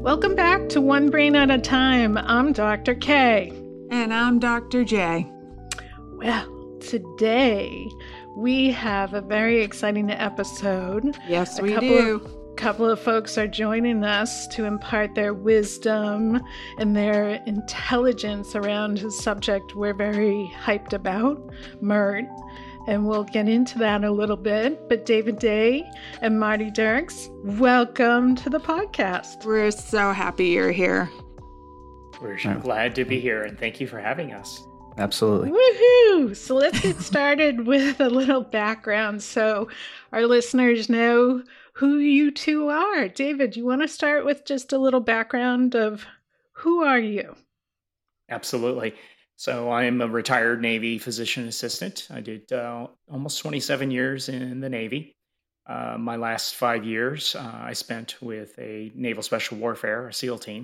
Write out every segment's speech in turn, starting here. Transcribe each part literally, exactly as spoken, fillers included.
Welcome back to One Brain at a Time. I'm Doctor K. And I'm Doctor J. Well, today we have a very exciting episode. Yes, a we couple do. Of, couple of folks are joining us to impart their wisdom and their intelligence around a subject we're very hyped about, M R T. And we'll get into that a little bit. But David Day and Marty Dirks, welcome to the podcast. We're so happy you're here. We're glad to be here, and thank you for having us. Absolutely. Woohoo! So let's get started with a little background so our listeners know who you two are. David, you want to start with just a little background of who are you? Absolutely. So I'm a retired Navy physician assistant. I did uh, almost twenty-seven years in the Navy. Uh, my last five years uh, I spent with a Naval Special Warfare, a SEAL team.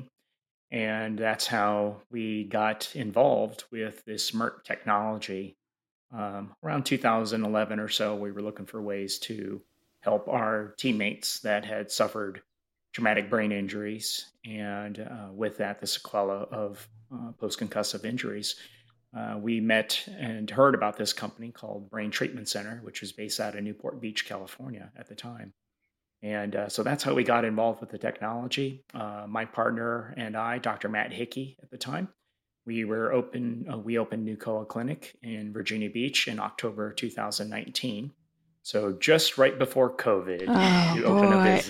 And that's how we got involved with this M R T technology. Um, around two thousand eleven or so, we were looking for ways to help our teammates that had suffered traumatic brain injuries, and uh, with that, the sequela of uh, post-concussive injuries. Uh, we met and heard about this company called Brain Treatment Center, which was based out of Newport Beach, California at the time. And uh, so that's how we got involved with the technology. Uh, my partner and I, Doctor Matt Hickey at the time, we were open. Uh, we opened Nucoa Clinic in Virginia Beach in October two thousand nineteen. So just right before COVID, Oh, you open a boy. business.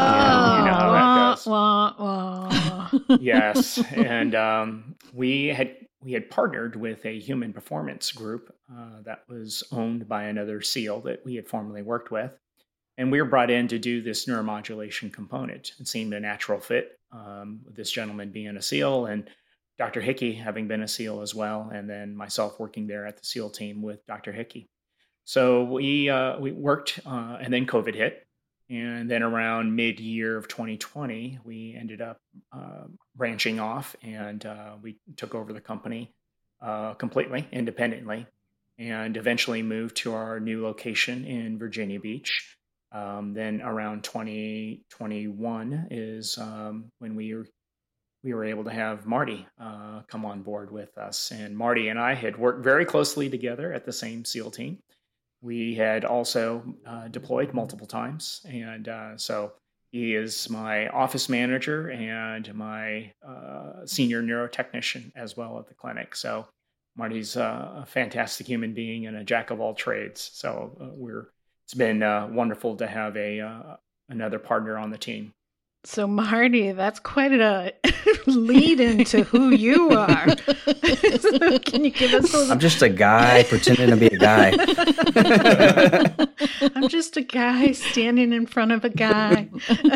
Oh. You know how that goes. Wah, wah, wah. Yes, and um, we had we had partnered with a human performance group uh, that was owned by another SEAL that we had formerly worked with, and we were brought in to do this neuromodulation component. It seemed a natural fit. Um, with this gentleman being a SEAL and Doctor Hickey having been a SEAL as well, and then myself working there at the SEAL team with Doctor Hickey. So we uh, we worked, uh, and then COVID hit. And then around mid-year of twenty twenty, we ended up uh, branching off, and uh, we took over the company uh, completely independently, and eventually moved to our new location in Virginia Beach. Um, then around twenty twenty-one is um, when we were, we were able to have Marty uh, come on board with us. And Marty and I had worked very closely together at the same SEAL team. We had also uh, deployed multiple times. And uh, so he is my office manager and my uh, senior neurotechnician as well at the clinic. So Marty's uh, a fantastic human being and a jack of all trades. So uh, we're it's been uh, wonderful to have a uh, another partner on the team. So Marty, that's quite a lead into who you are. So can you give us a little... I'm just a guy pretending to be a guy. I'm just a guy standing in front of a guy.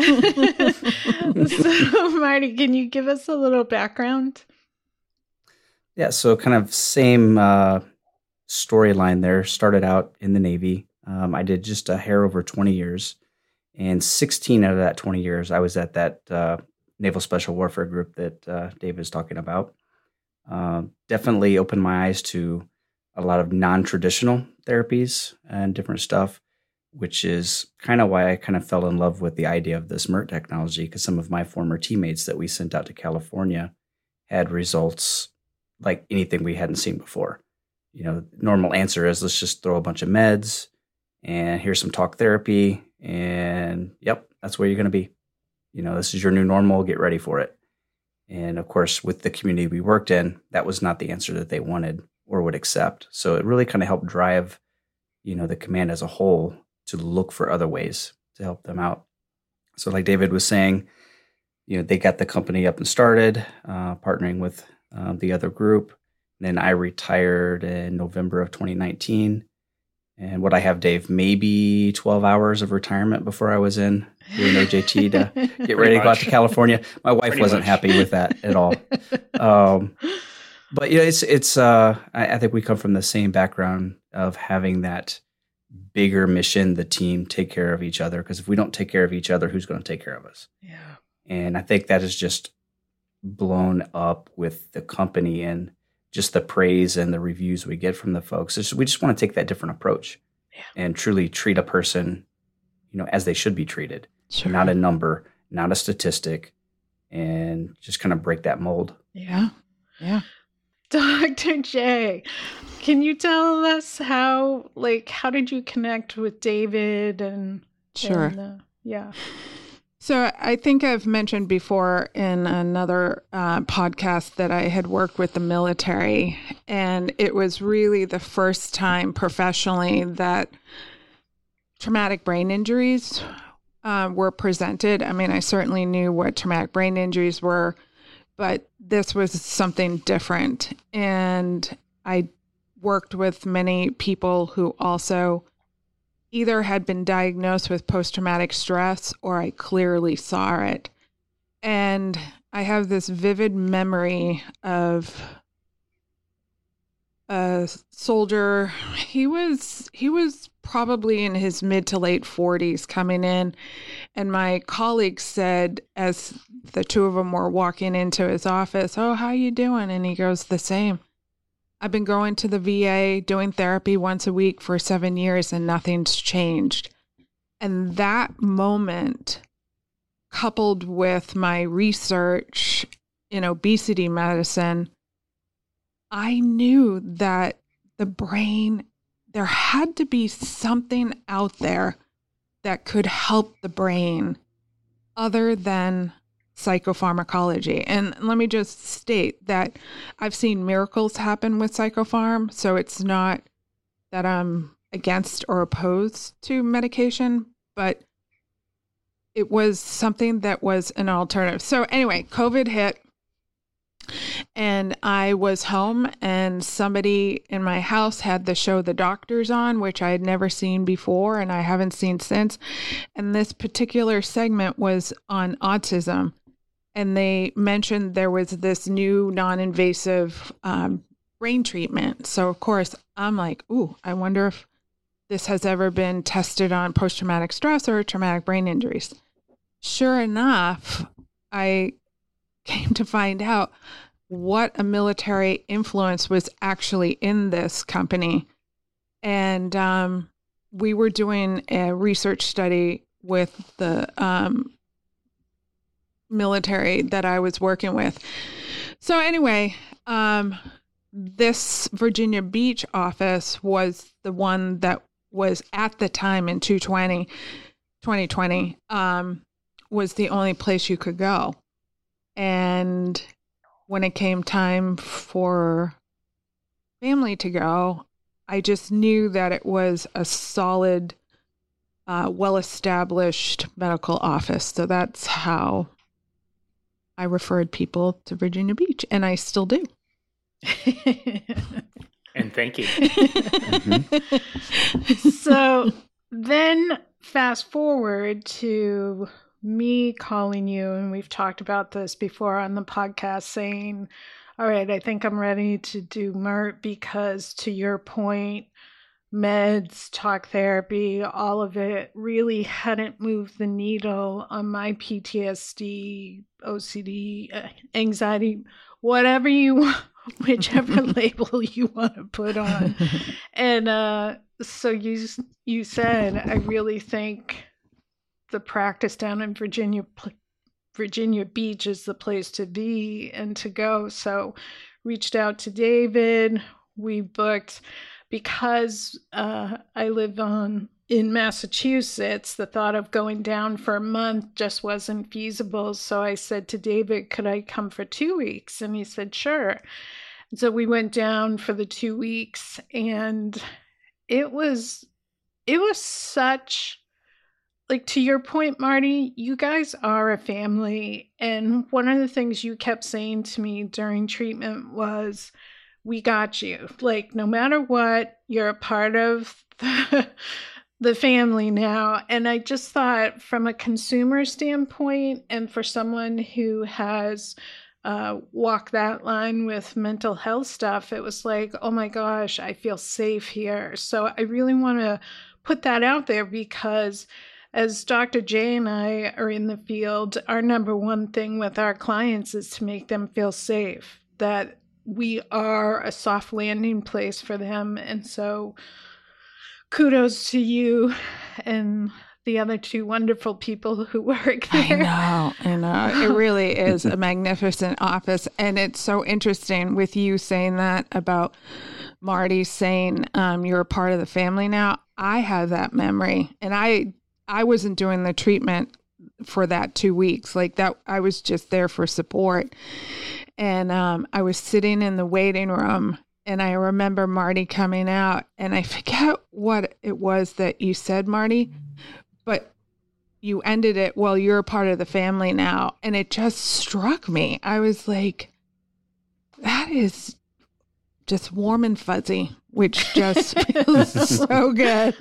So Marty, can you give us a little background? Yeah, so kind of same uh, storyline there. Started out in the Navy. Um, I did just a hair over twenty years. And sixteen out of that twenty years, I was at that uh, Naval Special Warfare group that uh, Dave is talking about. Uh, definitely opened my eyes to a lot of non-traditional therapies and different stuff, which is kind of why I kind of fell in love with the idea of this M R T technology, because some of my former teammates that we sent out to California had results like anything we hadn't seen before. You know, normal answer is let's just throw a bunch of meds and here's some talk therapy. And yep, that's where you're going to be. You know, this is your new normal. Get ready for it. And of course, with the community we worked in, that was not the answer that they wanted or would accept. So it really kind of helped drive, you know, the command as a whole to look for other ways to help them out. So like David was saying, you know, they got the company up and started, uh, partnering with uh, the other group. And then I retired in November of twenty nineteen. And what I have, Dave, maybe twelve hours of retirement before I was in doing O J T to get ready to go out to California. My wife Pretty wasn't much. happy with that at all. Um, but you know, it's it's. Uh, I, I think we come from the same background of having that bigger mission, the team take care of each other. Because if we don't take care of each other, who's going to take care of us? Yeah. And I think that is just blown up with the company and just the praise and the reviews we get from the folks. It's, we just want to take that different approach Yeah. and truly treat a person, you know, as they should be treated. Sure. Not a number, not a statistic. and just kind of break that mold. Yeah. Yeah. Doctor J, can you tell us how, like, how did you connect with David and, Sure. and, uh, yeah. So I think I've mentioned before in another uh, podcast that I had worked with the military, and it was really the first time professionally that traumatic brain injuries uh, were presented. I mean, I certainly knew what traumatic brain injuries were, but this was something different. And I worked with many people who also either had been diagnosed with post-traumatic stress or I clearly saw it. And I have this vivid memory of a soldier. He was he was probably in his mid to late forties coming in. And my colleague said, as the two of them were walking into his office, "Oh, how you doing?" And he goes, "The same. I've been going to the V A, doing therapy once a week for seven years and nothing's changed." And that moment, coupled with my research in obesity medicine, I knew that the brain, there had to be something out there that could help the brain other than psychopharmacology. And let me just state that I've seen miracles happen with psychopharm, so it's not that I'm against or opposed to medication, but it was something that was an alternative. So anyway, COVID hit and I was home and somebody in my house had the show The Doctors on, which I had never seen before and I haven't seen since. And this particular segment was on autism. And they mentioned there was this new non-invasive um, brain treatment. So, of course, I'm like, ooh, I wonder if this has ever been tested on post-traumatic stress or traumatic brain injuries. Sure enough, I came to find out what a military influence was actually in this company. And um, we were doing a research study with the um military that I was working with. So anyway, um, this Virginia Beach office was the one that was at the time in twenty twenty, um, was the only place you could go. And when it came time for family to go, I just knew that it was a solid, uh, well-established medical office. So that's how I referred people to Virginia Beach, and I still do. And thank you. Mm-hmm. So then fast forward to me calling you, and we've talked about this before on the podcast, saying, all right, I think I'm ready to do M E R T because, to your point, meds, talk therapy, all of it really hadn't moved the needle on my P T S D, O C D, anxiety, whatever you, whichever label you want to put on. And uh, so you you said, I really think the practice down in Virginia, Virginia Beach is the place to be and to go. So reached out to David. We booked. Because uh, I live on in Massachusetts, the thought of going down for a month just wasn't feasible. So I said to David, could I come for two weeks? And he said, sure. So we went down for the two weeks and it was, it was such, like, to your point, Marty, you guys are a family. And one of the things you kept saying to me during treatment was, we got you. Like, no matter what, you're a part of the, the family now. And I just thought, from a consumer standpoint, and for someone who has uh, walked that line with mental health stuff, it was like, oh my gosh, I feel safe here. So I really want to put that out there because, as Doctor J and I are in the field, our number one thing with our clients is to make them feel safe, that we are a soft landing place for them. And so kudos to you and the other two wonderful people who work there. I know, I know. It really is a magnificent office. And it's so interesting with you saying that about Marty saying um, you're a part of the family now. I have that memory. And I I wasn't doing the treatment for that two weeks. Like that, I was just there for support. And um, I was sitting in the waiting room, and I remember Marty coming out, and I forget what it was that you said, Marty, but you ended it, well, you're a part of the family now. And it just struck me. I was like, that is just warm and fuzzy, which just feels so good.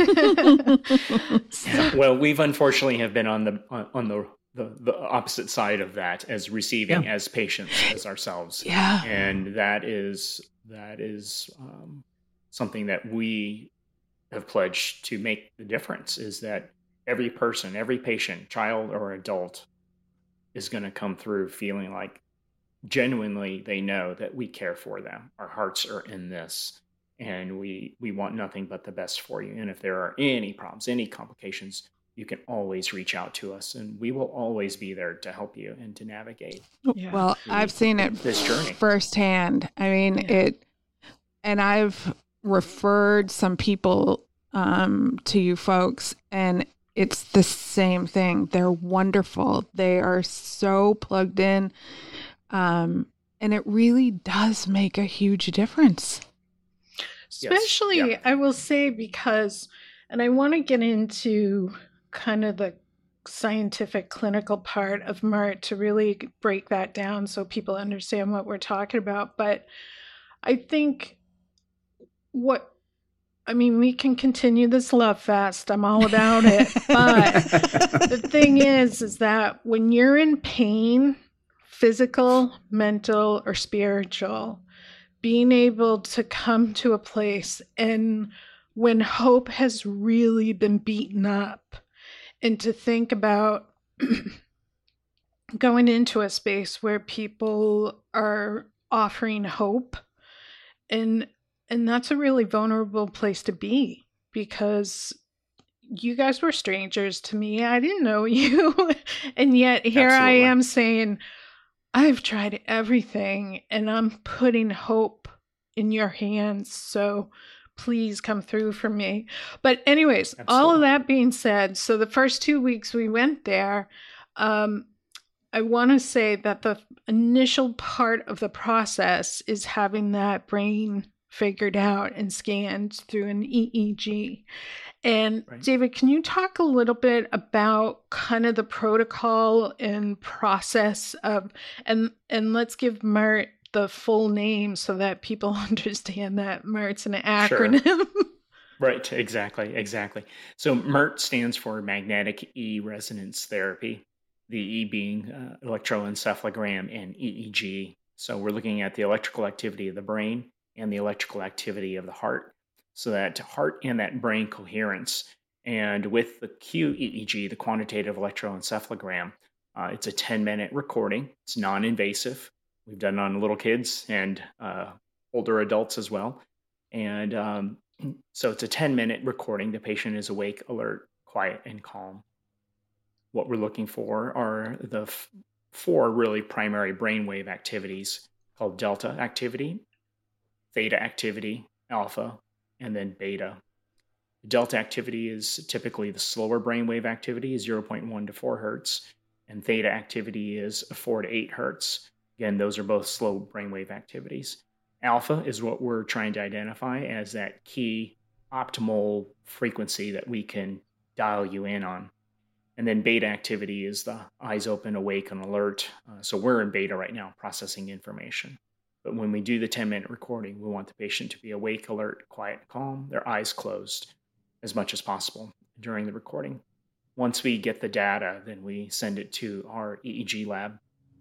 Well, we've unfortunately have been on the on, on the, the the opposite side of that as receiving Yeah. as patients as ourselves. Yeah. And that is that is um, something that we have pledged to make the difference, is that every person, every patient, child or adult, is going to come through feeling like genuinely they know that we care for them. Our hearts are in this, and we we want nothing but the best for you. And if there are any problems, any complications, you can always reach out to us, and we will always be there to help you and to navigate. Yeah. Well, I've seen it This journey. firsthand. I mean, Yeah. it, and I've referred some people um, to you folks, and it's the same thing. They're wonderful. They are so plugged in. Um, and it really does make a huge difference. Especially, Yeah. I will say, because, and I want to get into kind of the scientific clinical part of M E R T to really break that down so people understand what we're talking about. But I think what, I mean, we can continue this love fest. I'm all about it. But the thing is, is that when you're in pain, physical, mental, or spiritual, being able to come to a place, and when hope has really been beaten up, and to think about going into a space where people are offering hope, and and that's a really vulnerable place to be, because you guys were strangers to me. I didn't know you. And yet here Absolutely. I am saying, I've tried everything, and I'm putting hope in your hands. So please come through for me. But anyways, all of Absolutely. that being said, so the first two weeks we went there, um, I want to say that the initial part of the process is having that brain figured out and scanned through an E E G. And Right. David, can you talk a little bit about kind of the protocol and process of, and and let's give M E R T the full name so that people understand that M E R T's an acronym. Right, exactly, exactly. So M E R T stands for Magnetic E Resonance Therapy, the E being uh, electroencephalogram and E E G. So we're looking at the electrical activity of the brain and the electrical activity of the heart, so that heart and that brain coherence. And with the Q E E G, the quantitative electroencephalogram, uh, it's a ten-minute recording. It's non-invasive. We've done it on little kids and uh, older adults as well. And um, so it's a ten-minute recording. The patient is awake, alert, quiet, and calm. What we're looking for are the f- four really primary brainwave activities called delta activity, theta activity, alpha, and then beta. Delta activity is typically the slower brainwave activity, zero point one to four hertz, and theta activity is four to eight hertz. Again, those are both slow brainwave activities. Alpha is what we're trying to identify as that key optimal frequency that we can dial you in on. And then beta activity is the eyes open, awake, and alert. Uh, so we're in beta right now, processing information. But when we do the ten-minute recording, we want the patient to be awake, alert, quiet, calm, their eyes closed as much as possible during the recording. Once we get the data, then we send it to our E E G lab,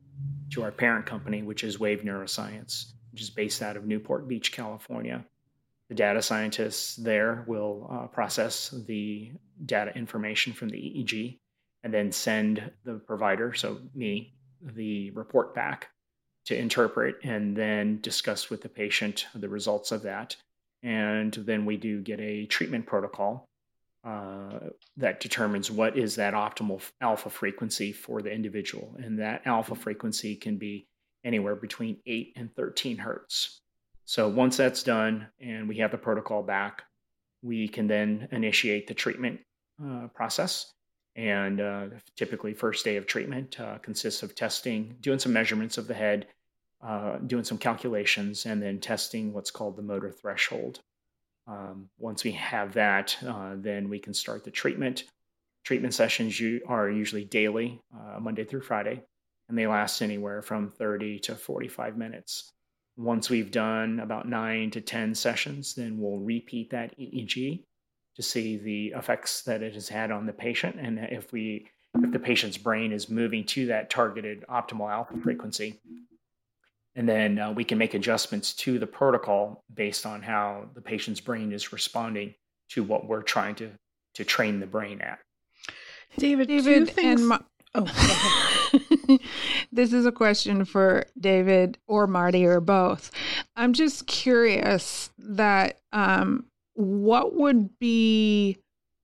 to our parent company, which is Wave Neuroscience, which is based out of Newport Beach, California. The data scientists there will uh, process the data information from the E E G and then send the provider, so me, the report back to interpret and then discuss with the patient the results of that. And then we do get a treatment protocol uh, that determines what is that optimal alpha frequency for the individual. And that alpha frequency can be anywhere between eight and thirteen hertz. So once that's done and we have the protocol back, we can then initiate the treatment uh, process. And uh, typically, first day of treatment uh, consists of testing, doing some measurements of the head, uh, doing some calculations, and then testing what's called the motor threshold. Um, once we have that, uh, then we can start the treatment. Treatment sessions you, are usually daily, uh, Monday through Friday, and they last anywhere from thirty to forty-five minutes. Once we've done about nine to ten sessions, then we'll repeat that E E G to see the effects that it has had on the patient, and if we if the patient's brain is moving to that targeted optimal alpha frequency. And then uh, we can make adjustments to the protocol based on how the patient's brain is responding to what we're trying to, to train the brain at. David, David two things... and Ma- oh, this is a question for David or Marty or both. I'm just curious that um, what would be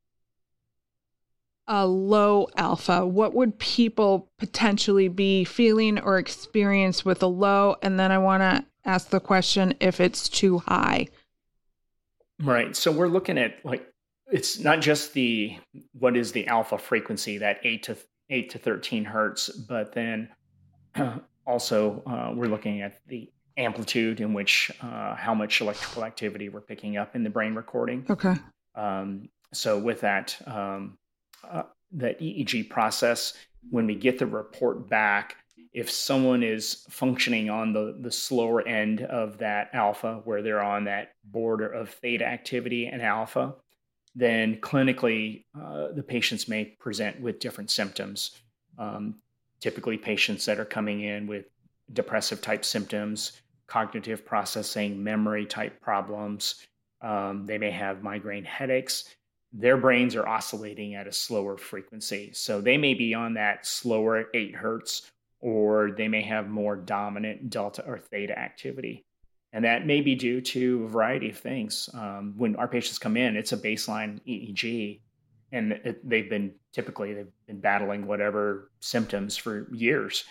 a low alpha? What would people potentially be feeling or experience with a low? And then I want to ask the question if it's too high. Right. So we're looking at, like, it's not just the, what is the alpha frequency, that eight to eight to thirteen hertz, but then uh, also uh, we're looking at the amplitude in which, uh, how much electrical activity we're picking up in the brain recording. Okay. Um, so with that, um, Uh, that E E G process, when we get the report back, if someone is functioning on the, the slower end of that alpha, where they're on that border of theta activity and alpha, then clinically, uh, the patients may present with different symptoms. Um, typically, patients that are coming in with depressive type symptoms, cognitive processing, memory type problems, um, they may have migraine headaches. Their brains are oscillating at a slower frequency. So they may be on that slower eight hertz, or they may have more dominant delta or theta activity. And that may be due to a variety of things. Um, when our patients come in, it's a baseline E E G, and it, they've been typically they've been battling whatever symptoms for years.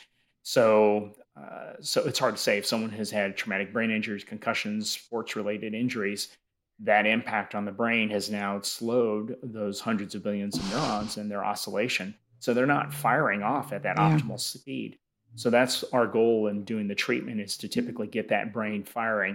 So, uh, so it's hard to say if someone has had traumatic brain injuries, concussions, sports-related injuries. That impact on the brain has now slowed those hundreds of billions of neurons in their oscillation. So they're not firing off at that yeah. optimal speed. So that's our goal in doing the treatment, is to typically get that brain firing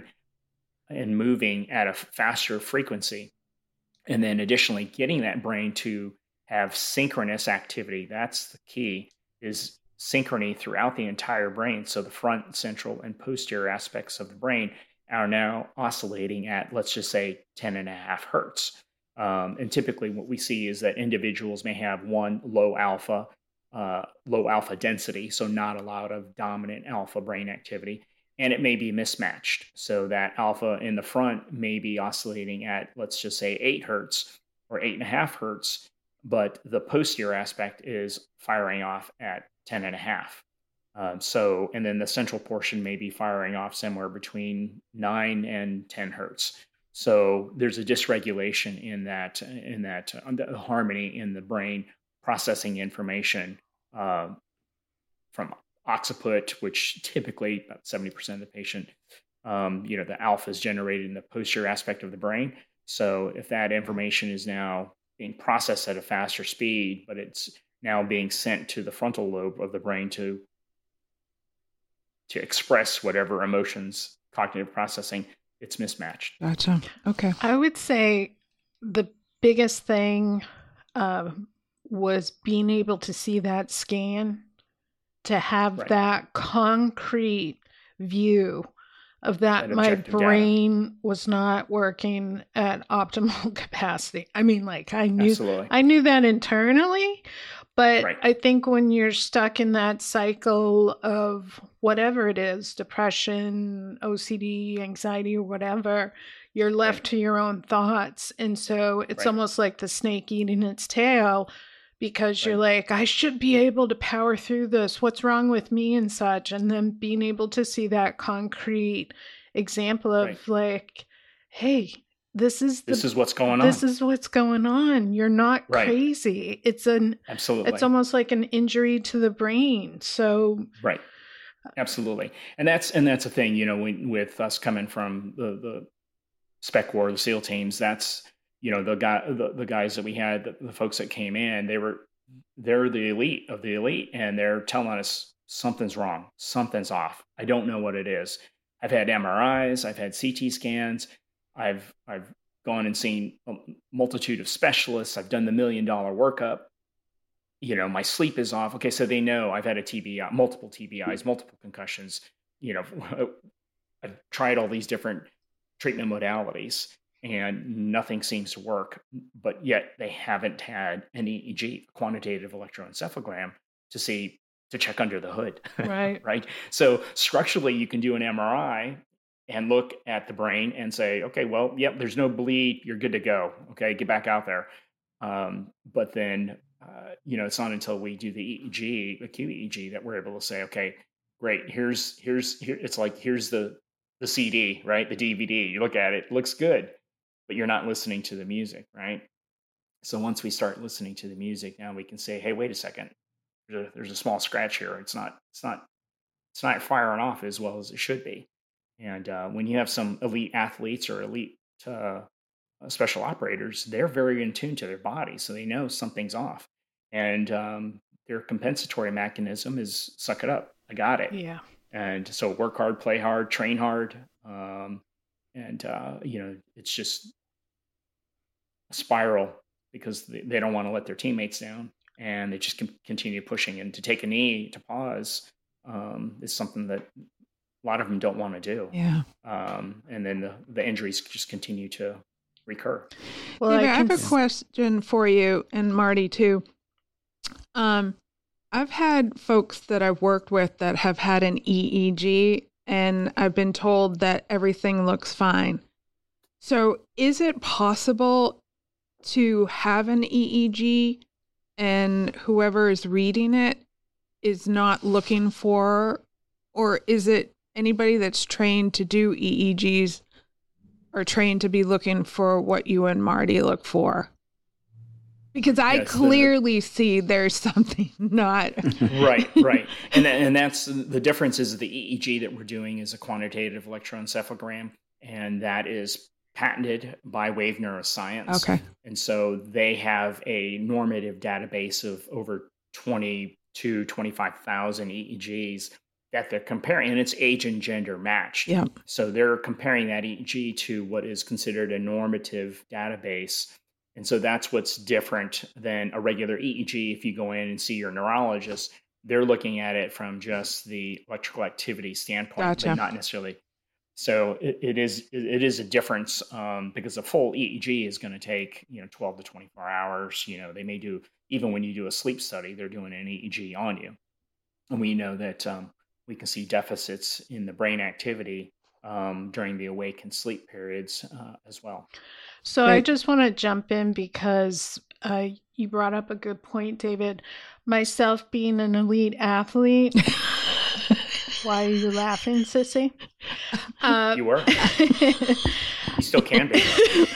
and moving at a faster frequency. And then additionally, getting that brain to have synchronous activity. That's the key, is synchrony throughout the entire brain. So the front, central, and posterior aspects of the brain are now oscillating at, let's just say, ten and a half hertz. Um, and typically what we see is that individuals may have one low alpha, uh, low alpha density, so not a lot of dominant alpha brain activity, and it may be mismatched. So that alpha in the front may be oscillating at, let's just say, eight hertz or eight and a half hertz, but the posterior aspect is firing off at ten and a half. Um, so, and then the central portion may be firing off somewhere between nine and ten hertz. So there's a dysregulation in that, in that uh, harmony in the brain processing information uh, from occiput, which typically about seventy percent of the patient, um, you know, the alpha is generated in the posterior aspect of the brain. So if that information is now being processed at a faster speed, but it's now being sent to the frontal lobe of the brain to to express whatever emotions, cognitive processing, it's mismatched. Gotcha. Okay. I would say the biggest thing uh, was being able to see that scan, to have right. that concrete view of that, that my brain data. was not working at optimal capacity. I mean, like I knew, Absolutely. I knew that internally, but right. I think when you're stuck in that cycle of whatever it is, depression, O C D, anxiety, or whatever, you're left right. to your own thoughts. And so it's right. almost like the snake eating its tail, because right. you're like, I should be able to power through this. What's wrong with me and such? And then being able to see that concrete example of right. like, hey, this is the, this is what's going on. This is what's going on. You're not right. crazy. It's an absolutely. It's almost like an injury to the brain. So right, absolutely, and that's and that's the thing. You know, when, with us coming from the the Spec War, the SEAL teams, that's you know the guy the, the guys that we had, the, the folks that came in, they were they're the elite of the elite, and they're telling us something's wrong, something's off. I don't know what it is. I've had M R Is, I've had C T scans. I've I've gone and seen a multitude of specialists. I've done the million dollar workup. You know, my sleep is off. Okay, so they know I've had a T B I, multiple T B Is, multiple concussions. You know, I've tried all these different treatment modalities, and nothing seems to work. But yet they haven't had an E E G, quantitative electroencephalogram, to see to check under the hood. Right. Right. So structurally, you can do an M R I and look at the brain and say, okay, well, yep, there's no bleed. You're good to go. Okay, get back out there. Um, but then, uh, you know, it's not until we do the E E G, the Q E E G, that we're able to say, okay, great. Here's, here's, here. It's like, here's the, the C D, right? The D V D. You look at it, it looks good, but you're not listening to the music, right? So once we start listening to the music, now we can say, hey, wait a second. There's a, there's a small scratch here. It's not, it's not, it's not firing off as well as it should be. And uh, when you have some elite athletes or elite uh, special operators, they're very in tune to their body, so they know something's off. And um, their compensatory mechanism is suck it up. I got it. Yeah. And so work hard, play hard, train hard. Um, and, uh, you know, it's just a spiral because they, they don't want to let their teammates down. And they just can continue pushing. And to take a knee, to pause, um, is something that a lot of them don't want to do. Yeah. Um, and then the, the injuries just continue to recur. Well, yeah, I, I have a question for you and Marty too. Um, I've had folks that I've worked with that have had an E E G, and I've been told that everything looks fine. So is it possible to have an E E G and whoever is reading it is not looking for, or is it anybody that's trained to do E E Gs are trained to be looking for what you and Marty look for? Because I yes, clearly the, see there's something not right, right, and that, and that's the difference. Is the E E G that we're doing is a quantitative electroencephalogram, and that is patented by Wave Neuroscience. Okay, and so they have a normative database of over twenty-two, twenty-five thousand E E Gs that they're comparing, and it's age and gender matched. Yeah. So they're comparing that E E G to what is considered a normative database. And so that's what's different than a regular E E G. If you go in and see your neurologist, they're looking at it from just the electrical activity standpoint, gotcha. But not necessarily. So it, it is it is a difference um, because a full E E G is going to take, you know, twelve to twenty-four hours. You know, they may do, even when you do a sleep study, they're doing an E E G on you. And we know that um, we can see deficits in the brain activity um, during the awake and sleep periods uh, as well. So right. I just want to jump in because uh, you brought up a good point, David. Myself being an elite athlete. Why are you laughing, sissy? Uh, you were. You still can be.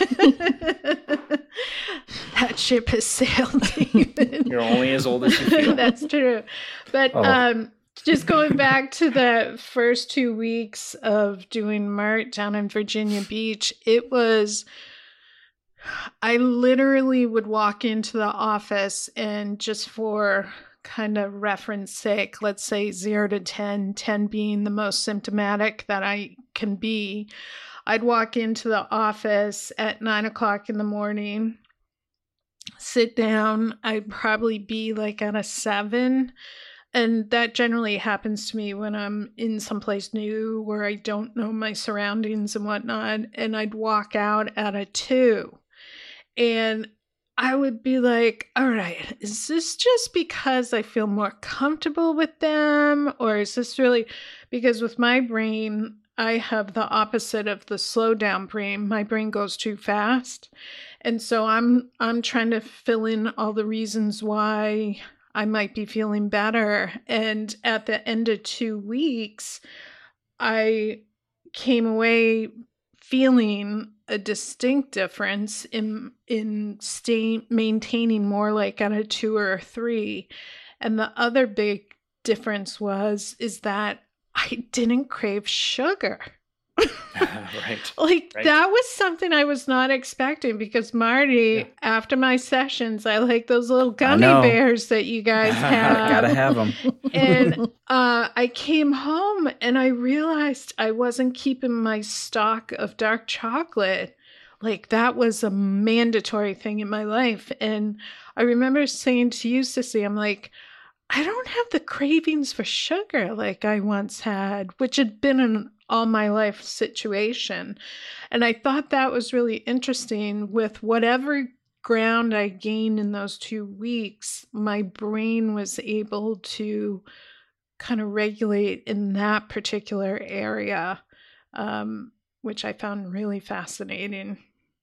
That ship has sailed, David. You're only as old as you feel. That's true. But oh. um, just going back to the first two weeks of doing M E R T down in Virginia Beach, it was... I literally would walk into the office and just for kind of reference sake, let's say zero to ten, ten being the most symptomatic that I can be, I'd walk into the office at nine o'clock in the morning, sit down, I'd probably be like at a seven. And that generally happens to me when I'm in someplace new where I don't know my surroundings and whatnot. And I'd walk out at a two. And I would be like, all right, is this just because I feel more comfortable with them? Or is this really because with my brain, I have the opposite of the slow down brain. My brain goes too fast. And so I'm I'm trying to fill in all the reasons why I might be feeling better. And at the end of two weeks, I came away feeling a distinct difference in in staying maintaining more like at a two or a three. And the other big difference was is that I didn't crave sugar. Right. Like right. that was something I was not expecting, because Marty, Yeah. after my sessions, I like those little gummy know. bears that you guys have. Gotta have them. And uh, I came home and I realized I wasn't keeping my stock of dark chocolate. Like that was a mandatory thing in my life. And I remember saying to you, Sissy, I'm like, I don't have the cravings for sugar like I once had, which had been an all my life situation. And I thought that was really interesting. With whatever ground I gained in those two weeks, my brain was able to kind of regulate in that particular area, um, which I found really fascinating.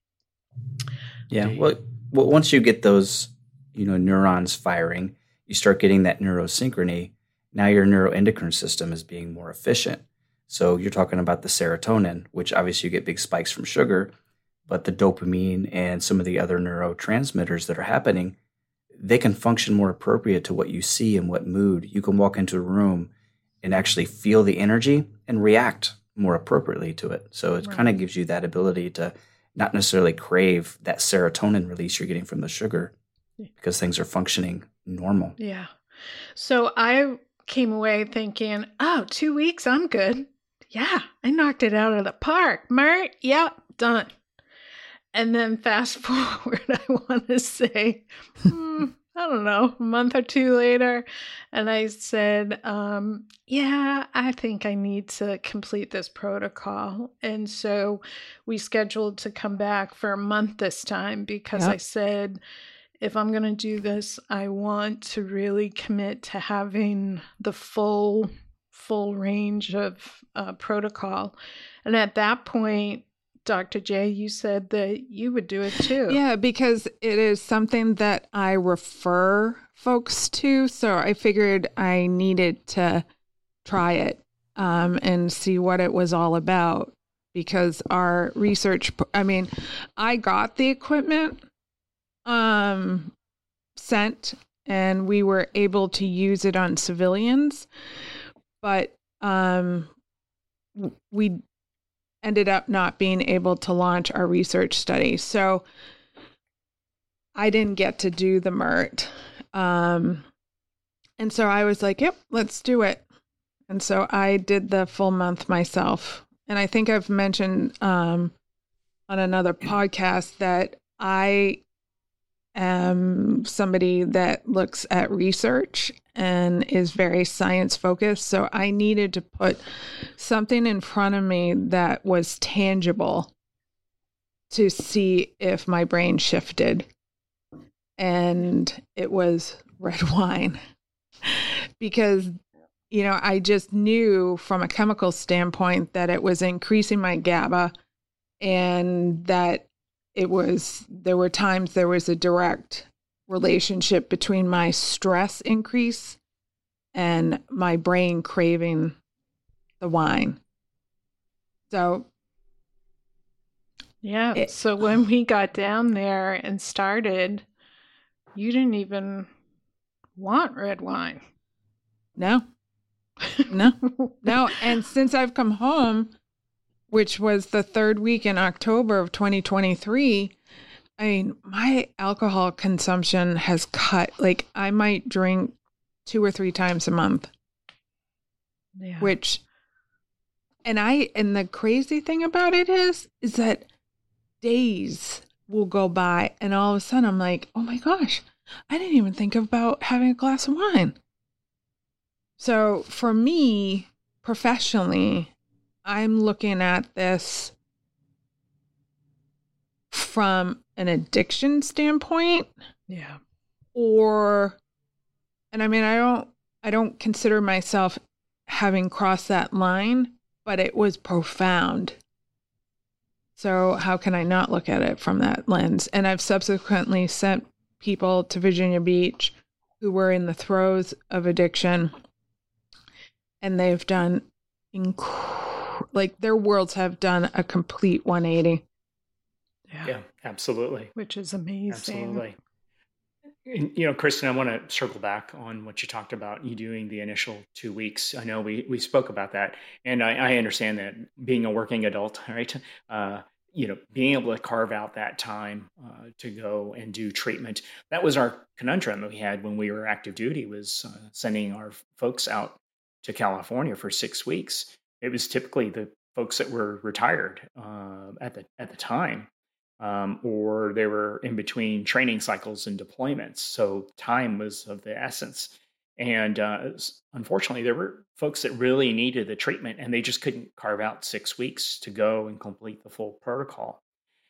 Yeah. Well, well, once you get those, you know, neurons firing, you start getting that neurosynchrony. Now your neuroendocrine system is being more efficient. So you're talking about the serotonin, which obviously you get big spikes from sugar, but the dopamine and some of the other neurotransmitters that are happening, they can function more appropriate to what you see and what mood. You can walk into a room and actually feel the energy and react more appropriately to it. So it Right. kind of gives you that ability to not necessarily crave that serotonin release you're getting from the sugar, because things are functioning normal. Yeah. So I came away thinking, oh, two weeks, I'm good. Yeah, I knocked it out of the park. Mert, yep, done. And then fast forward, I want to say, hmm, I don't know, a month or two later. And I said, um, yeah, I think I need to complete this protocol. And so we scheduled to come back for a month this time, because Yep. I said, if I'm going to do this, I want to really commit to having the full, full range of uh, protocol. And at that point, Doctor J, you said that you would do it too. Yeah, because it is something that I refer folks to. So I figured I needed to try it um, and see what it was all about, because our research, I mean, I got the equipment um, sent and we were able to use it on civilians, but um, we ended up not being able to launch our research study. So I didn't get to do the M E R T. Um, and so I was like, yep, let's do it. And so I did the full month myself. And I think I've mentioned um, on another podcast that I am somebody that looks at research and is very science focused. So I needed to put something in front of me that was tangible to see if my brain shifted. And it was red wine. Because, you know, I just knew from a chemical standpoint that it was increasing my GABA, and that it was, there were times there was a direct relationship between my stress increase and my brain craving the wine. So, Yeah. It- so when we got down there and started, you didn't even want red wine. no, no, no. And since I've come home, which was the third week in October of twenty twenty-three, I mean, my alcohol consumption has cut. Like, I might drink two or three times a month, Yeah. which, and I, and the crazy thing about it is, is that days will go by and all of a sudden I'm like, oh my gosh, I didn't even think about having a glass of wine. So for me, professionally, I'm looking at this from an addiction standpoint, Yeah. or, and I mean, I don't, I don't consider myself having crossed that line, but it was profound. So how can I not look at it from that lens? And I've subsequently sent people to Virginia Beach who were in the throes of addiction, and they've done inc- like their worlds have done a complete one eighty. Yeah, yeah, absolutely. Which is amazing. Absolutely. And, you know, Kristen, I want to circle back on what you talked about, you doing the initial two weeks. I know we, we spoke about that, and I, I understand that being a working adult, right? Uh, you know, being able to carve out that time uh, to go and do treatment. That was our conundrum that we had when we were active duty, was uh, sending our folks out to California for six weeks. It was typically the folks that were retired uh, at the at the time. Um, or they were in between training cycles and deployments. So time was of the essence. And uh, unfortunately, there were folks that really needed the treatment, and they just couldn't carve out six weeks to go and complete the full protocol.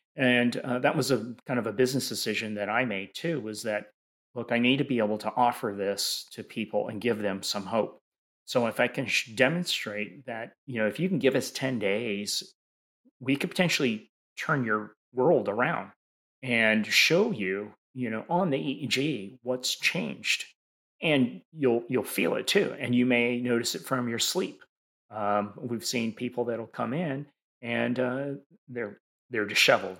And uh, that was a kind of a business decision that I made too, was that, look, I need to be able to offer this to people and give them some hope. So if I can sh- demonstrate that, you know, if you can give us ten days, we could potentially turn your world around and show you, you know, on the E E G what's changed, and you'll you'll feel it too, and you may notice it from your sleep. Um, we've seen people that'll come in and uh, they're they're disheveled,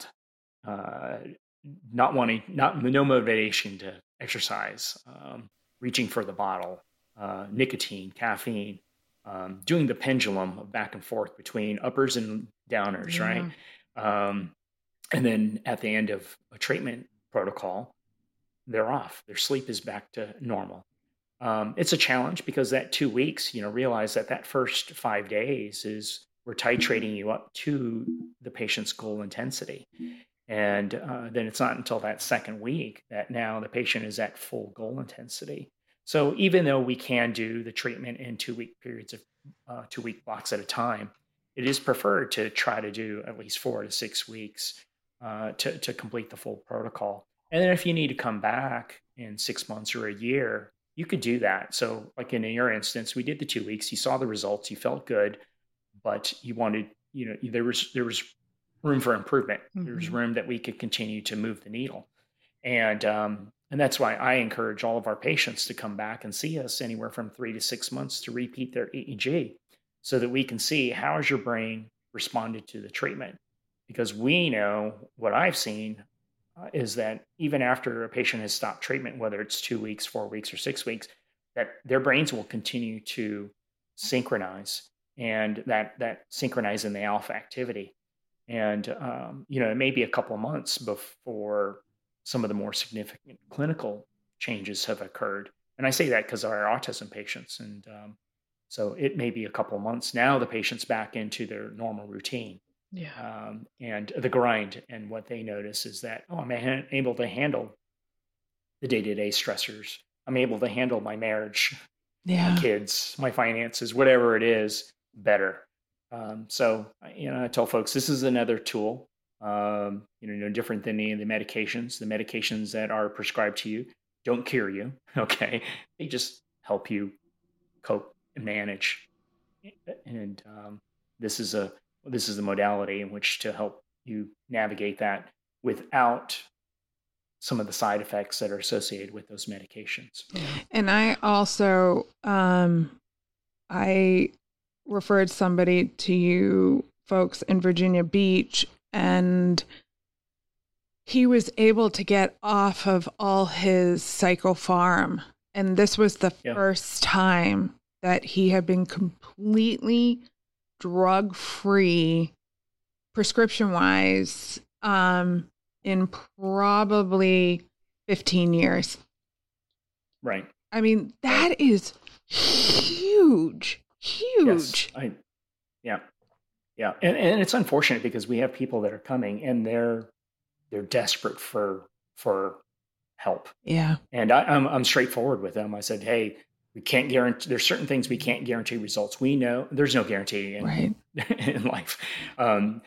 uh, not wanting, not no motivation to exercise, um, reaching for the bottle, uh, nicotine, caffeine, um, doing the pendulum of back and forth between uppers and downers, Yeah. right? Um, And then at the end of a treatment protocol, they're off. Their sleep is back to normal. Um, it's a challenge because that two weeks, you know, realize that that first five days is we're titrating you up to the patient's goal intensity. And uh, then it's not until that second week that now the patient is at full goal intensity. So even though we can do the treatment in two week periods of uh, two week blocks at a time, it is preferred to try to do at least four to six weeks uh, to, to complete the full protocol. And then if you need to come back in six months or a year, you could do that. So like in your instance, we did the two weeks, you saw the results, you felt good, but you wanted, you know, there was, there was room for improvement. Mm-hmm. There was room that we could continue to move the needle. And, um, and that's why I encourage all of our patients to come back and see us anywhere from three to six months to repeat their E E G so that we can see how has your brain responded to the treatment. Because we know what I've seen uh, is that even after a patient has stopped treatment, whether it's two weeks, four weeks, or six weeks, that their brains will continue to synchronize, and that that synchronize in the alpha activity. And, um, you know, it may be a couple of months before some of the more significant clinical changes have occurred. And I say that because of our autism patients. And um, so it may be a couple of months. Now the patient's back into their normal routine. Yeah. Um, and the grind. And what they notice is that, oh, I'm ha- able to handle the day-to-day stressors. I'm able to handle my marriage, yeah. my kids, my finances, whatever it is, better. Um, so, you know, I tell folks, this is another tool, um, you know, no different than any of the medications. The medications that are prescribed to you don't cure you. Okay. They just help you cope and manage. And um, this is a, this is the modality in which to help you navigate that without some of the side effects that are associated with those medications. And I also, um, I referred somebody to you folks in Virginia Beach, and he was able to get off of all his psychopharm. And this was the yeah. first time that he had been completely drug-free, prescription-wise, um, in probably fifteen years. Right. I mean, that is huge, huge. Yes, I, yeah, yeah. And, and it's unfortunate because we have people that are coming and they're, they're desperate for, for help. Yeah. And I, I'm, I'm straightforward with them. I said, hey, we can't guarantee, there's certain things we can't guarantee results. We know there's no guarantee in, right. in life. Um,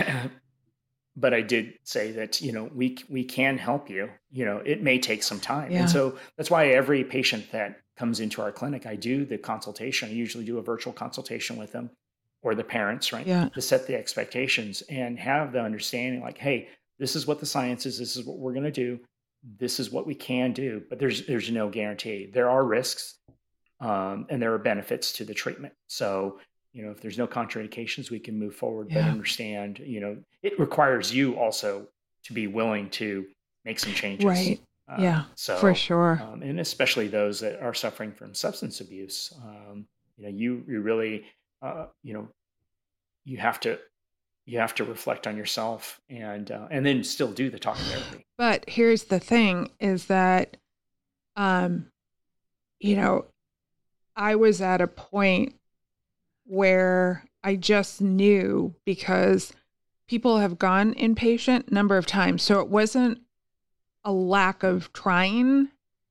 but I did say that, you know, we, we can help you, you know, it may take some time. Yeah. And so that's why every patient that comes into our clinic, I do the consultation. I usually do a virtual consultation with them or the parents, right? Yeah. To set the expectations and have the understanding like, hey, this is what the science is. This is what we're going to do. This is what we can do, but there's, there's no guarantee. There are risks. Um, and there are benefits to the treatment. So you know, if there's no contraindications, we can move forward, Yeah. but understand, you know, it requires you also to be willing to make some changes. Right. Uh, Yeah, so, for sure. um, and especially those that are suffering from substance abuse, um, you know, you, you really, uh, you know, you have to, you have to reflect on yourself and, uh, and then still do the talk therapy. But here's the thing is that, um, you know, I was at a point where I just knew, because people have gone inpatient a number of times. So it wasn't a lack of trying.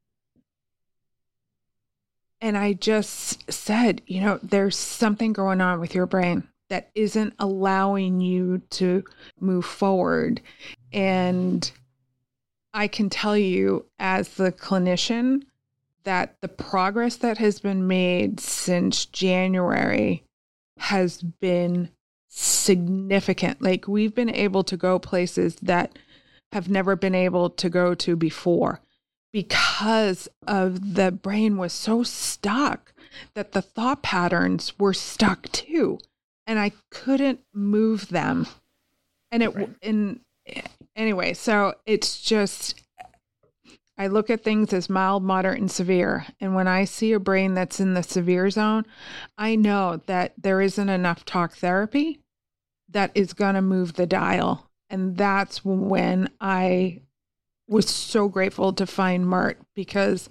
And I just said, you know, there's something going on with your brain that isn't allowing you to move forward. And I can tell you as the clinician that the progress that has been made since January has been significant. Like, we've been able to go places that have never been able to go to before because of the brain was so stuck that the thought patterns were stuck too. And I couldn't move them. And it, Right. and anyway, so it's just, I look at things as mild, moderate, and severe. And when I see a brain that's in the severe zone, I know that there isn't enough talk therapy that is going to move the dial. And that's when I was so grateful to find Mert, because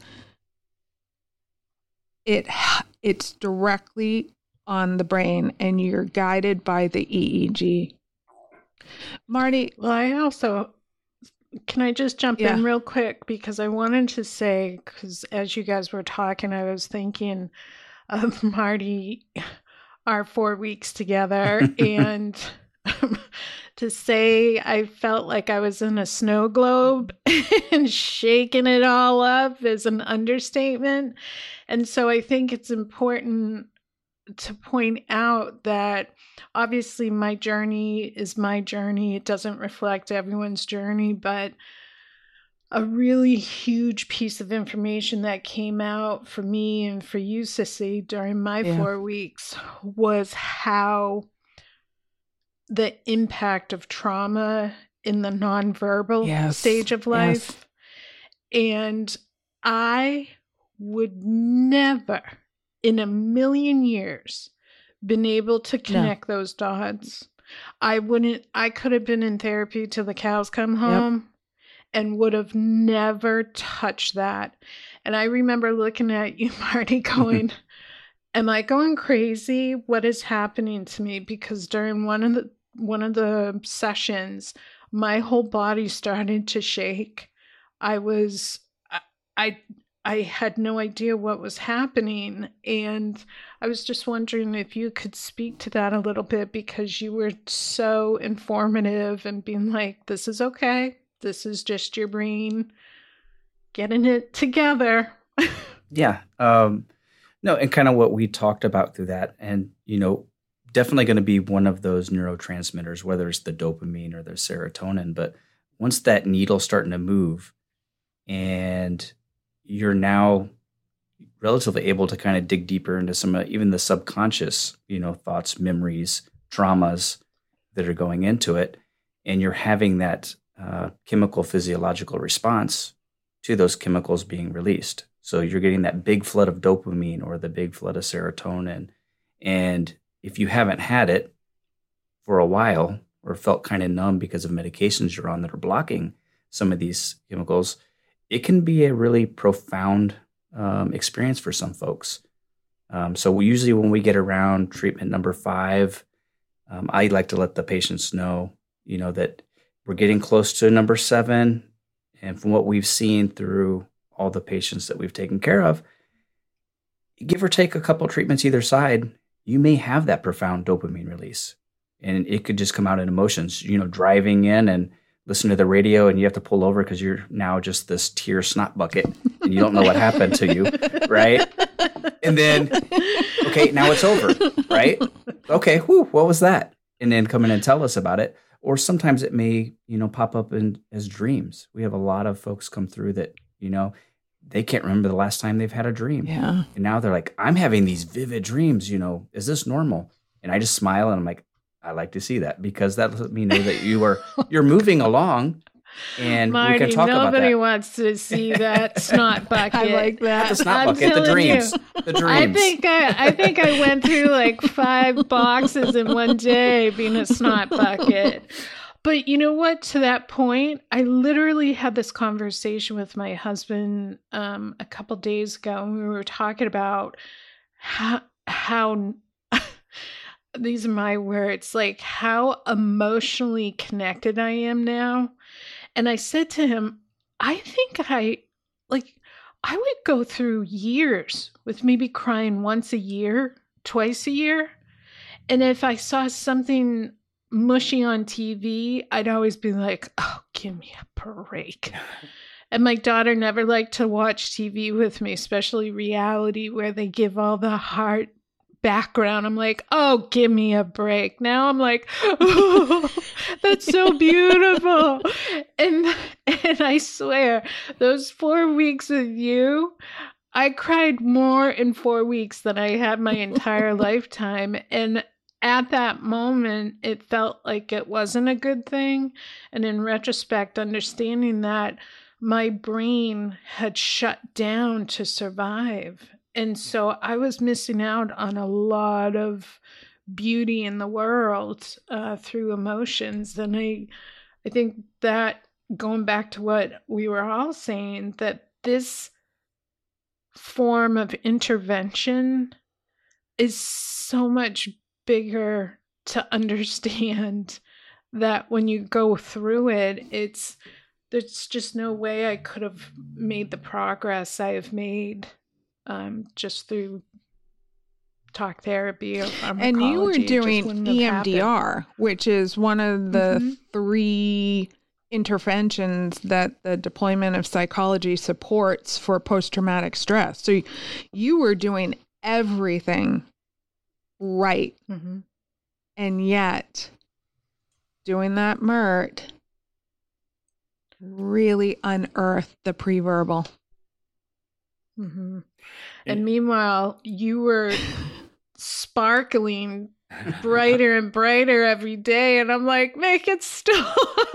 it it's directly on the brain and you're guided by the E E G. Marty. Well, I also, can I just jump Yeah. in real quick? Because I wanted to say, because as you guys were talking, I was thinking of Marty, our four weeks together, and to say I felt like I was in a snow globe and shaking it all up is an understatement. And so I think it's important to point out that obviously my journey is my journey. It doesn't reflect everyone's journey, but a really huge piece of information that came out for me and for you, Sissy, during my Yeah. four weeks was how the impact of trauma in the nonverbal Yes. stage of life. And I would never in a million years been able to connect those dots. I wouldn't, I could have been in therapy till the cows come home and would have never touched that. And I remember looking at you, Marty, going, am I going crazy? What is happening to me? Because during one of the one of the sessions, my whole body started to shake. I was, I, I, I had no idea what was happening. And I was just wondering if you could speak to that a little bit, because you were so informative and being like, this is okay. This is just your brain getting it together. Yeah. Um, no, and kind of what we talked about through that. And, you know, definitely going to be one of those neurotransmitters, whether it's the dopamine or the serotonin. But once that needle's starting to move and you're now relatively able to kind of dig deeper into some of even the subconscious, you know, thoughts, memories, traumas that are going into it, and you're having that uh, chemical physiological response to those chemicals being released. So you're getting that big flood of dopamine or the big flood of serotonin. And if you haven't had it for a while or felt kind of numb because of medications you're on that are blocking some of these chemicals, it can be a really profound um, experience for some folks. Um, so we usually when we get around treatment number five, um, I like to let the patients know, you know, that we're getting close to number seven. And from what we've seen through all the patients that we've taken care of, give or take a couple treatments either side, you may have that profound dopamine release. And it could just come out in emotions, you know, driving in and listen to the radio and you have to pull over because you're now just this tear snot bucket and you don't know what happened to you, right? And then, okay, now it's over, right? Okay, whew, what was that? And then come in and tell us about it. Or sometimes it may, you know, pop up in as dreams. We have a lot of folks come through that, you know, they can't remember the last time they've had a dream. Yeah. And now they're like, I'm having these vivid dreams, you know, is this normal? And I just smile and I'm like, I like to see that, because that lets me know that you are you're moving along, and Marty, we can talk about nobody that. wants to see that snot bucket. I like that. The snot I'm bucket, the telling dreams, you. the dreams. I think I, I think I went through like five boxes in one day being a snot bucket. But you know what? To that point, I literally had this conversation with my husband um, a couple days ago, and we were talking about how how these are my words, like how emotionally connected I am now. And I said to him, I think I like I would go through years with maybe crying once a year, twice a year. And if I saw something mushy on T V, I'd always be like, oh, give me a break. And my daughter never liked to watch T V with me, especially reality, where they give all the heart background. I'm like, oh, give me a break. Now I'm like, oh, that's so beautiful. And and I swear, those four weeks with you, I cried more in four weeks than I had my entire lifetime. And at that moment, it felt like it wasn't a good thing. And in retrospect, understanding that my brain had shut down to survive. And so I was missing out on a lot of beauty in the world uh, through emotions. And I, I think that going back to what we were all saying, that this form of intervention is so much bigger to understand, that when you go through it, it's there's just no way I could have made the progress I have made um, just through talk therapy or pharmacology. And you were It just doing wouldn't have E M D R, happened. which is one of the Mhm. three interventions that the deployment of psychology supports for post-traumatic stress. So you were doing everything right. Mhm. And yet doing that M E R T really unearthed the pre-verbal. Mhm. And meanwhile, you were sparkling brighter and brighter every day, and I'm like, make it stop.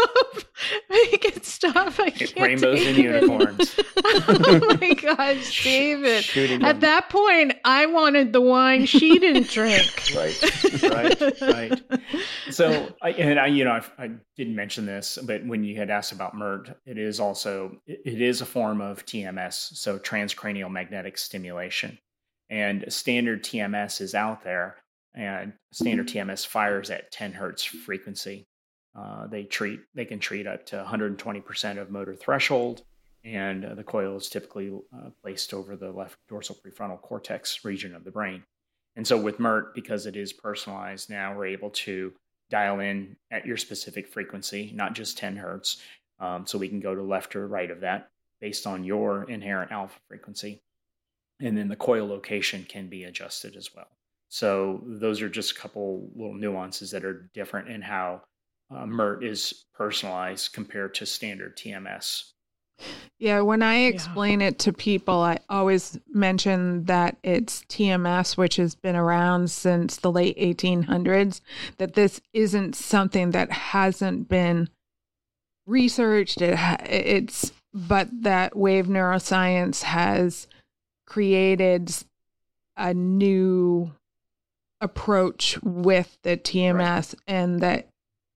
Make it stop. I can't Rainbows take and it. unicorns. Oh my gosh, David. Shooting At them. that point, I wanted the wine she didn't drink. Right, right, right. So, I, and I, you know, I, I didn't mention this, but when you had asked about M E R T, it is also, it, it is a form of T M S, so transcranial magnetic stimulation. And standard T M S is out there, and standard T M S fires at ten hertz frequency. Uh, they treat, they can treat up to one hundred twenty percent of motor threshold, and uh, the coil is typically uh, placed over the left dorsal prefrontal cortex region of the brain. And so with M E R T, because it is personalized now, we're able to dial in at your specific frequency, not just ten hertz. Um, so we can go to left or right of that based on your inherent alpha frequency. And then the coil location can be adjusted as well. So those are just a couple little nuances that are different in how uh, M E R T is personalized compared to standard T M S. Yeah, when I explain yeah. it to people, I always mention that it's T M S, which has been around since the late eighteen hundreds, that this isn't something that hasn't been researched. It, it's, but that wave neuroscience has created a new approach with the T M S, right. And that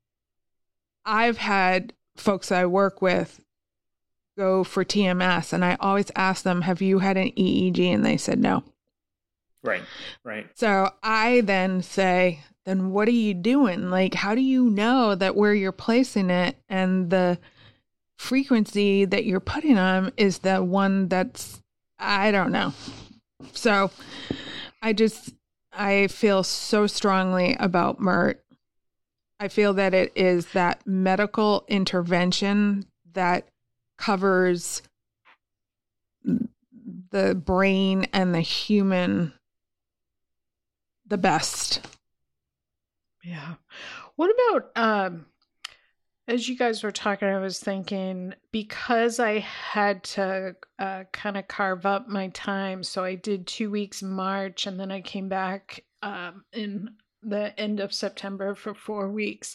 I've had folks I work with go for T M S, and I always ask them, have you had an E E G? And they said no. Right, right. So I then say, then what are you doing? Like, how do you know that where you're placing it and the frequency that you're putting on is the one that's, I don't know. So I just, I feel so strongly about M E R T. I feel that it is that medical intervention that covers the brain and the human the best. Yeah. What about, um, as you guys were talking, I was thinking, because I had to uh, kind of carve up my time. So I did two weeks in March, and then I came back um, in the end of September for four weeks.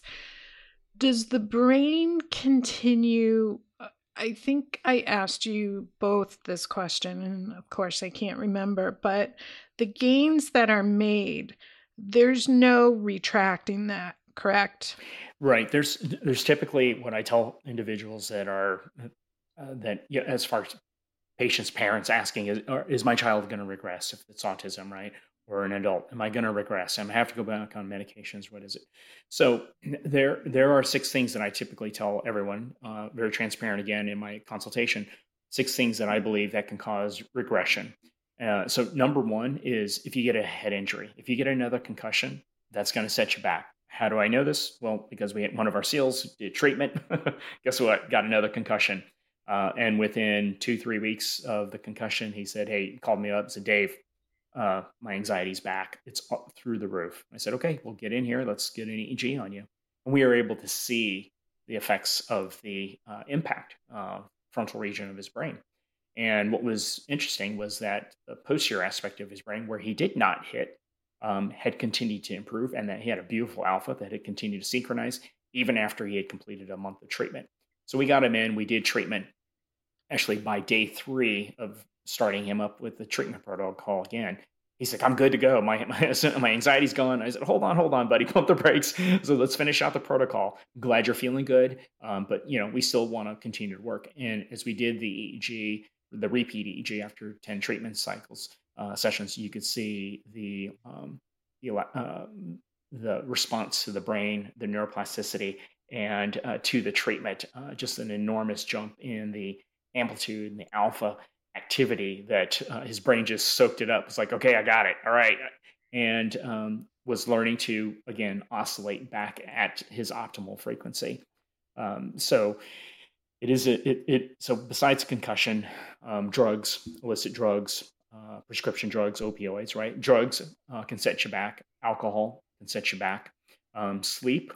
Does the brain continue? I think I asked you both this question, and of course I can't remember, but the gains that are made, there's no retracting that, correct? Right. There's there's typically what I tell individuals that are uh, that yeah, as far as patients, parents asking, is, or is my child going to regress if it's autism, right? Or an adult, am I going to regress? Am I have to go back on medications? What is it? So there, there are six things that I typically tell everyone, uh, very transparent again in my consultation, six things that I believe that can cause regression. Uh, so number one is if you get a head injury, if you get another concussion, that's going to set you back. How do I know this? Well, because we had one of our SEALs did treatment. Guess what? Got another concussion. Uh, and within two, three weeks of the concussion, he said, hey, he called me up and said, Dave, uh, my anxiety's back. It's up through the roof. I said, okay, we'll get in here. Let's get an E E G on you. And we were able to see the effects of the uh, impact, uh, frontal region of his brain. And what was interesting was that the posterior aspect of his brain, where he did not hit, um, had continued to improve, and that he had a beautiful alpha that had continued to synchronize even after he had completed a month of treatment. So we got him in, we did treatment. Actually, by day three of starting him up with the treatment protocol again, he's like, I'm good to go. My, my, my anxiety's gone. I said, hold on, hold on, buddy, pump the brakes. So let's finish out the protocol. I'm glad you're feeling good. Um, but, you know, we still want to continue to work. And as we did the E E G, the repeat E E G after ten treatment cycles, uh, sessions, you could see the, um, the, uh, the response to the brain, the neuroplasticity, and uh, to the treatment, uh, just an enormous jump in the amplitude and the alpha activity that uh, his brain just soaked it up. It's like, okay, I got it. All right. And um, was learning to, again, oscillate back at his optimal frequency. Um, so it is, a, it, it, so besides concussion, um, drugs, illicit drugs, uh, prescription drugs, opioids, right? Drugs uh, can set you back. Alcohol can set you back. Um, sleep.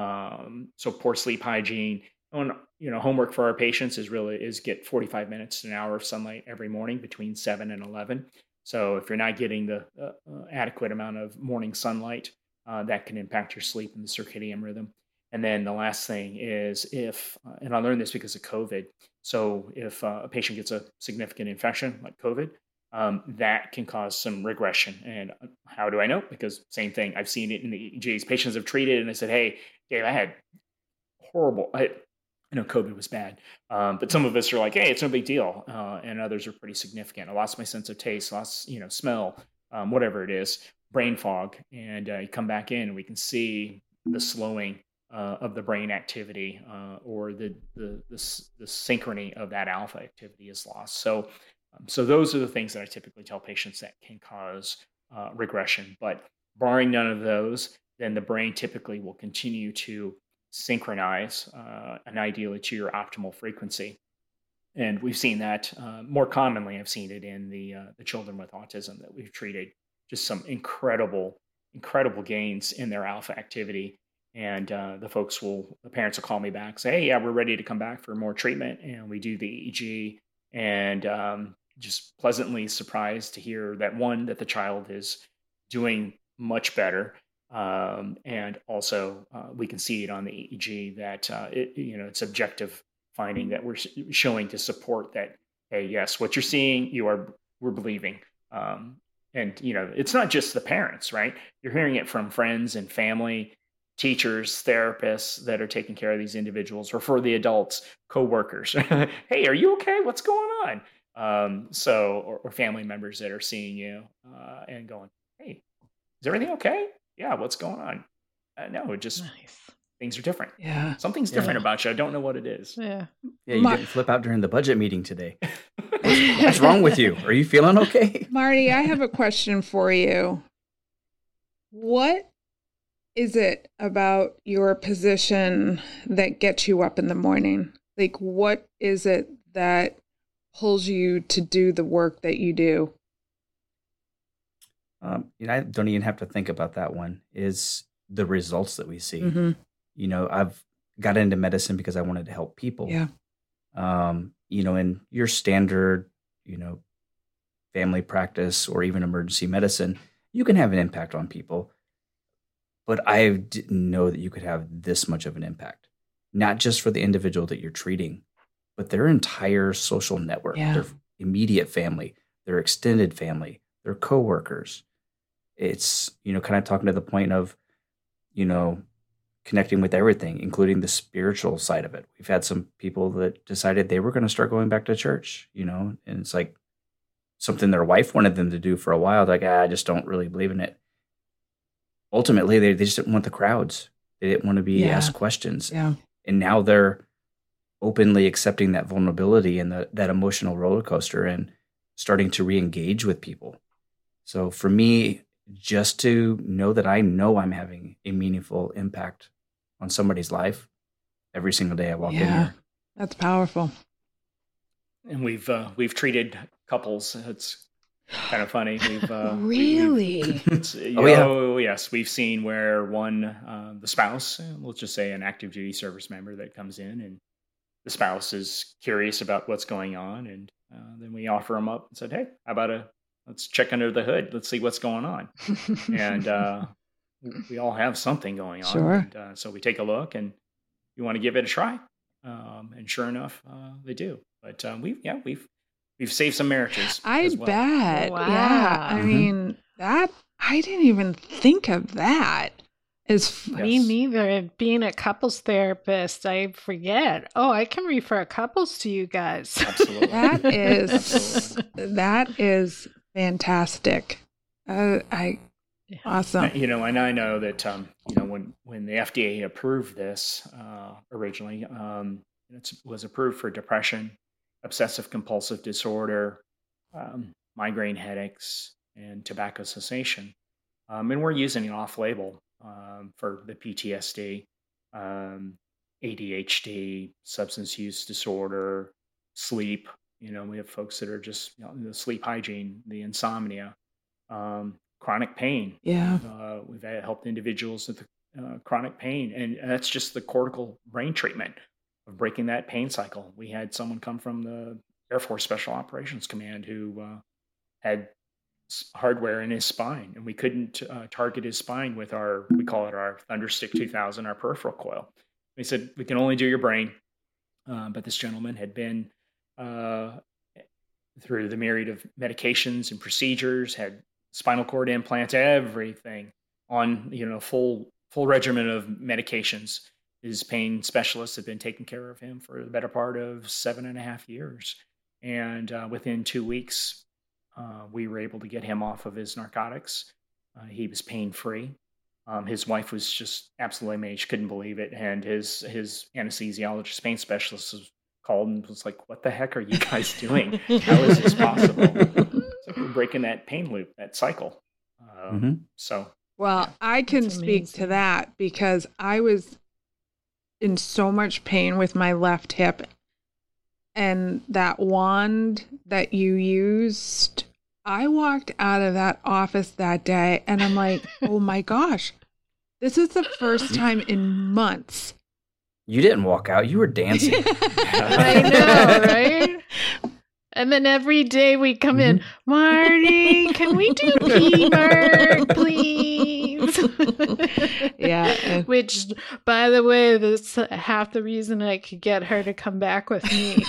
Um, so poor sleep hygiene. And, you know, homework for our patients is really is get forty-five minutes to an hour of sunlight every morning between seven and eleven. So if you're not getting the uh, uh, adequate amount of morning sunlight, uh, that can impact your sleep and the circadian rhythm. And then the last thing is if, uh, and I learned this because of COVID. So if uh, a patient gets a significant infection like COVID, um, that can cause some regression. And how do I know? Because same thing, I've seen it in the E E Gs. Patients have treated and they said, hey, Dave, I had horrible, I, I know COVID was bad, um, but some of us are like, hey, it's no big deal. Uh, and others are pretty significant. I lost my sense of taste, lost, you know, smell, um, whatever it is, brain fog. And uh, you come back in and we can see the slowing uh, of the brain activity uh, or the, the, the, the synchrony of that alpha activity is lost. So, um, so those are the things that I typically tell patients that can cause uh, regression. But barring none of those, then the brain typically will continue to synchronize uh, and ideally to your optimal frequency. And we've seen that uh, more commonly. I've seen it in the uh, the children with autism that we've treated, just some incredible, incredible gains in their alpha activity. And uh, the folks will, the parents will call me back, say, hey, yeah, we're ready to come back for more treatment. And we do the E E G and um, just pleasantly surprised to hear that one, that the child is doing much better. Um, and also, uh, we can see it on the E E G that uh, it, you know, it's objective finding that we're showing to support that. Hey, yes, what you're seeing, you are we're believing. Um, and you know, it's not just the parents, right? You're hearing it from friends and family, teachers, therapists that are taking care of these individuals, or for the adults, coworkers. Hey, are you okay? What's going on? Um, so, or, or family members that are seeing you uh, and going, hey, is everything okay? Yeah, what's going on? Uh, no, it just Nice. things are different. Yeah. Something's Yeah. different about you. I don't know what it is. Yeah. Yeah, you My- didn't flip out during the budget meeting today. What's wrong with you? Are you feeling okay? Marty, I have a question for you. What is it about your position that gets you up in the morning? Like, what is it that pulls you to do the work that you do? Um, you know, I don't even have to think about that one. Is the results that we see. Mm-hmm. You know, I've got into medicine because I wanted to help people. Yeah. Um, you know, in your standard, you know, family practice or even emergency medicine, you can have an impact on people. but I didn't know that you could have this much of an impact, not just for the individual that you're treating, but their entire social network, Yeah. their immediate family, their extended family, their coworkers. It's, you know, kind of talking to the point of, you know, connecting with everything, including the spiritual side of it. We've had some people that decided they were going to start going back to church, you know, and it's like something their wife wanted them to do for a while. They're like, ah, I just don't really believe in it. Ultimately, they, they just didn't want the crowds. They didn't want to be Yeah. asked questions. Yeah. And now they're openly accepting that vulnerability and the, that emotional roller coaster and starting to re-engage with people. So for me, just to know that I know I'm having a meaningful impact on somebody's life every single day I walk in Yeah. here. That's powerful. And we've uh, we've treated couples. It's kind of funny. We've uh, we- we've- Really? It's, Oh, yeah. oh, yes. We've seen where one, uh, the spouse, uh, let's just say an active duty service member that comes in, and the spouse is curious about what's going on. And uh, then we offer them up and said, hey, how about a, let's check under the hood. Let's see what's going on. And uh, we all have something going on. Sure. And, uh, so we take a look and you want to give it a try. Um, and sure enough, uh, they do. But uh, we, yeah, we've, we've saved some marriages. I as well. bet. Wow. Yeah. I Mhm. mean, that, I didn't even think of that. Is f- Yeah. Me Yes. neither. Being a couples therapist, I forget. Oh, I can refer couples to you guys. Absolutely. that is, Absolutely. that is fantastic. Uh, I, Yeah. awesome. You know, and I know that um, you know when when the F D A approved this uh, originally, um, it was approved for depression, obsessive compulsive disorder, um, migraine headaches, and tobacco cessation, um, and we're using it off label um, for the P T S D, um, A D H D, substance use disorder, sleep. You know, we have folks that are just you know, the sleep hygiene, the insomnia. Um, chronic pain. Yeah. Uh, we've had helped individuals with uh, chronic pain, and that's just the cortical brain treatment of breaking that pain cycle. We had someone come from the Air Force Special Operations Command who uh, had s- hardware in his spine, and we couldn't uh, target his spine with our, we call it our Thunderstick two thousand, our peripheral coil. We said, we can only do your brain. Uh, but this gentleman had been uh, through the myriad of medications and procedures, had spinal cord implants, everything on, you know, full full regimen of medications. His pain specialists have been taking care of him for the better part of seven and a half years. And uh, within two weeks, uh, we were able to get him off of his narcotics. Uh, he was pain free. Um, his wife was just absolutely amazed; she couldn't believe it. And his his anesthesiologist, pain specialist, was called and was like, "What the heck are you guys doing? How is this possible?" It's like we're breaking that pain loop, that cycle. Um, Mhm. So Well, Yeah. I can That's speak to amazing. that because I was in so much pain with my left hip. And that wand that you used, I walked out of that office that day and I'm like, oh my gosh, this is the first time in months. You didn't walk out. You were dancing. I know, right? And then every day we come in, Marty, can we do P-Mark, please? Yeah, and- Which, by the way, that's half the reason I could get her to come back with me.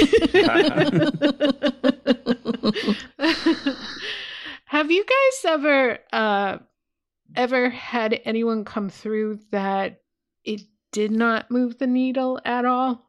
Have you guys ever uh, ever had anyone come through that it did not move the needle at all?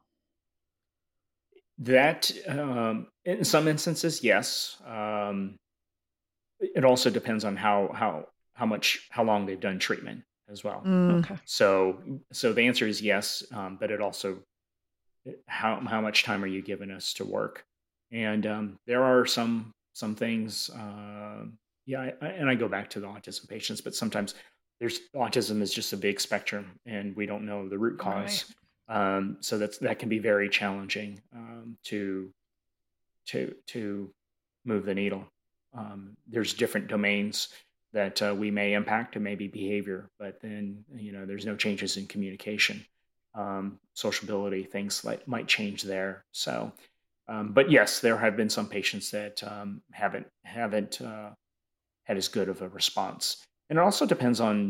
that, um, in some instances, yes. Um, it also depends on how how how much how long they've done treatment as well. Mm, Okay. So so the answer is yes, um, but it also how how much time are you giving us to work? And um, there are some some things. Uh, yeah, I, I- and I go back to the autism patients, but sometimes there's autism is just a big spectrum, and we don't know the root cause. Um, so that's that can be very challenging um, to to to move the needle. Um, there's different domains that uh, we may impact, and maybe behavior, but then you know there's no changes in communication, um, sociability, things like might change there. So, um, but yes, there have been some patients that um, haven't haven't uh, had as good of a response, and it also depends on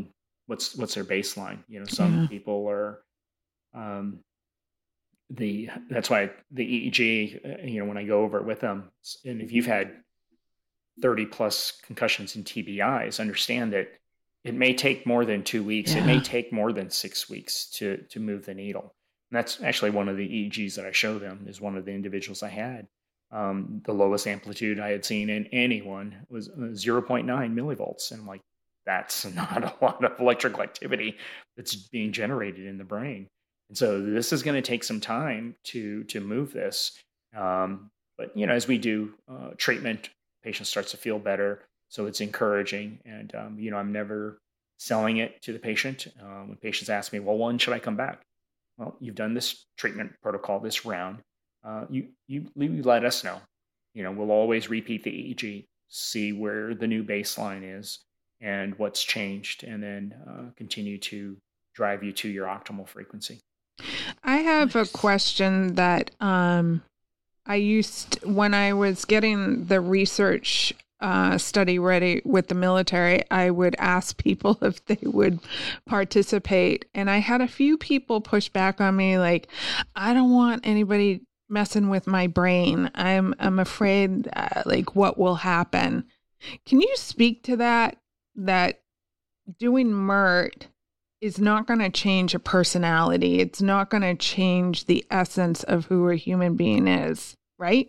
what's what's their baseline. You know, some Yeah. people are um, the that's why the E E G. uh, You know, when I go over it with them, and if you've had thirty plus concussions and T B Is, understand that it may take more than two weeks. It may Yeah. take more than six weeks to to move the needle. And that's actually one of the E E Gs that I show them is one of the individuals I had. Um, the lowest amplitude I had seen in anyone was uh, zero point nine millivolts. And I'm like, that's not a lot of electrical activity that's being generated in the brain. And so this is going to take some time to to move this. Um, but you know, as we do uh, treatment, patient starts to feel better, so it's encouraging. And um, you know, I'm never selling it to the patient. Um, when patients ask me, "Well, when should I come back?" Well, you've done this treatment protocol this round. Uh, you, you you let us know. You know, we'll always repeat the E E G, see where the new baseline is and what's changed, and then uh, continue to drive you to your optimal frequency. I have a Nice. question that um, I used when I was getting the research uh, study ready with the military. I would ask people if they would participate, and I had a few people push back on me, like, "I don't want anybody messing with my brain. I'm I'm afraid, uh, like, what will happen." Can you speak to that? That doing M E R T is not going to change a personality. It's not going to change the essence of who a human being is, right?